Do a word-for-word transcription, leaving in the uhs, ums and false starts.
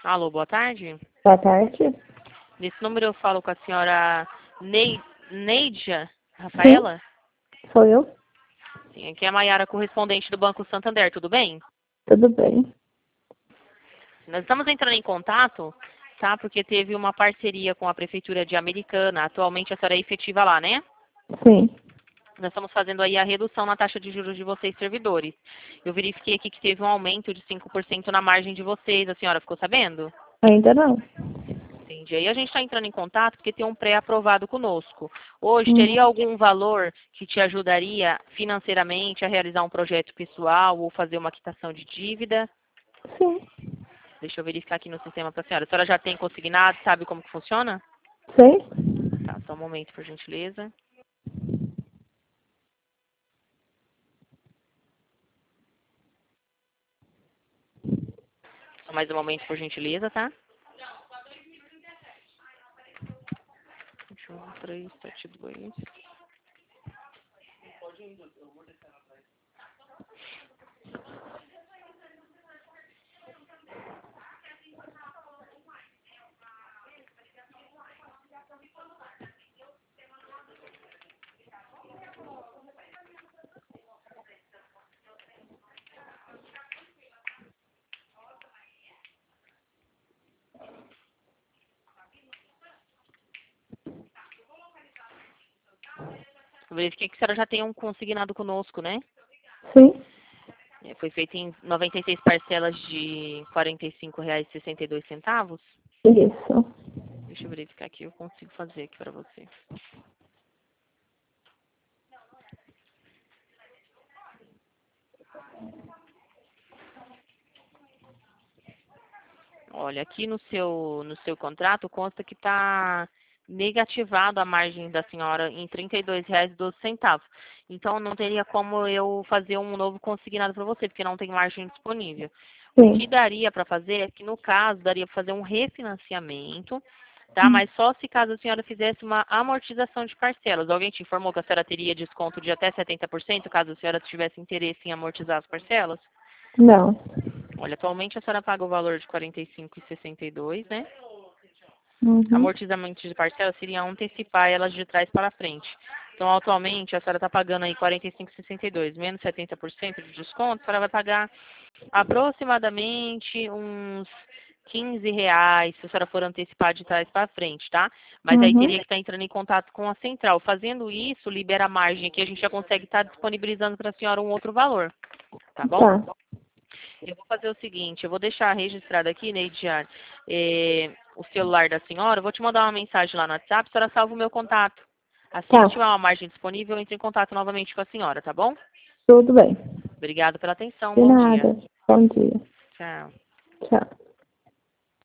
Alô, boa tarde. Boa tarde. Nesse número eu falo com a senhora Ney, Neidia Sim, Rafaela? sou eu. Sim, aqui é a Maiara, correspondente do Banco Santander, tudo bem? Tudo bem? Nós estamos entrando em contato, tá? Porque teve uma parceria com a Prefeitura de Americana. Atualmente a senhora é efetiva lá, né? Sim. Nós estamos fazendo aí a redução na taxa de juros de vocês, servidores. Eu verifiquei aqui que teve um aumento de cinco por cento na margem de vocês. A senhora ficou sabendo? Ainda não. Entendi. Aí a gente está entrando em contato porque tem um pré-aprovado conosco. Hoje, Hum, teria algum valor que te ajudaria financeiramente a realizar um projeto pessoal ou fazer uma quitação de dívida? Sim. Deixa eu verificar aqui no sistema para a senhora. A senhora já tem consignado, sabe como que funciona? Sei? Tá, só um momento, por gentileza. Só mais um momento, por gentileza, tá? um, três, sete, dois. Eu verifiquei que a senhora já tem um consignado conosco, né? Sim. É, foi feito em noventa e seis parcelas de quarenta e cinco reais e sessenta e dois centavos. Isso. Deixa eu verificar aqui, eu consigo fazer aqui para você. Olha, aqui no seu, no seu contrato consta que está negativado a margem da senhora em trinta e dois reais e doze centavos. Então, não teria como eu fazer um novo consignado para você, porque não tem margem disponível. O que Sim. daria para fazer é que, no caso, daria para fazer um refinanciamento, tá? Hum, Mas só se caso a senhora fizesse uma amortização de parcelas. Alguém te informou que a senhora teria desconto de até setenta por cento, caso a senhora tivesse interesse em amortizar as parcelas? Não. Olha, atualmente a senhora paga o valor de quarenta e cinco reais e sessenta e dois centavos, né? Uhum. Amortizamento de parcela seria antecipar elas de trás para frente. Então, atualmente, a senhora está pagando aí quarenta e cinco reais e sessenta e dois centavos, menos setenta por cento de desconto, a senhora vai pagar aproximadamente uns quinze reais, se a senhora for antecipar de trás para frente, tá? Mas aí Uhum. teria que estar entrando em contato com a central. Fazendo isso, libera a margem aqui, a gente já consegue estar disponibilizando para a senhora um outro valor, tá bom? Tá. Eu vou fazer o seguinte, eu vou deixar registrado aqui, Neidiane, eh, o celular da senhora, eu vou te mandar uma mensagem lá no WhatsApp, a senhora salva o meu contato. Assim que Tá. tiver uma margem disponível, eu entro em contato novamente com a senhora, tá bom? Tudo bem. Obrigada pela atenção, De bom dia. nada. Bom dia. Tchau. Tchau.